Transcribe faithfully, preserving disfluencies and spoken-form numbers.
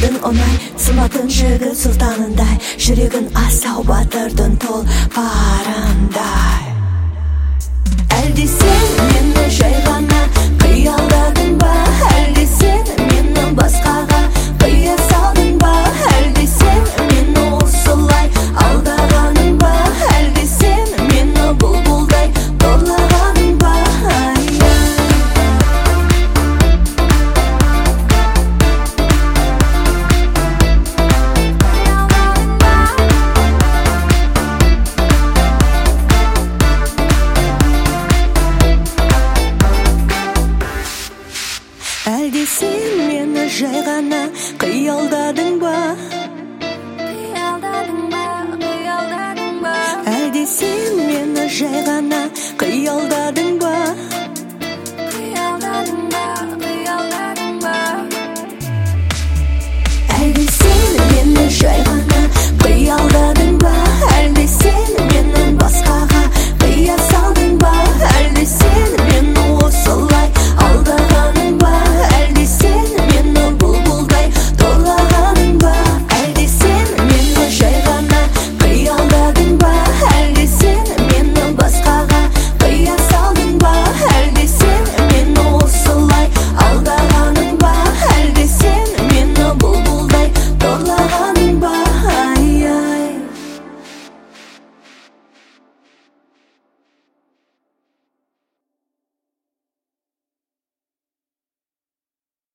жүрегін оңай сыматын жігіт сұлтанындай, жүрегін асау батырдың тұлпарындай. Әлде сен мені жай ғана қиялдадың ба, әлде сен мені басқаға қия салдың ба, әлде сен мені осылай алдағаның ба, әлде сен мені бұлбұлдай торлағаның ба. Әлде сен мені жай ғана қиялдадың ба, қиялдадың ба, қиялдадың ба, әлде сен мені жай ғана қиялдадың ба, қиялдадың ба, қиялдадың ба, әлде сен мені жай ғана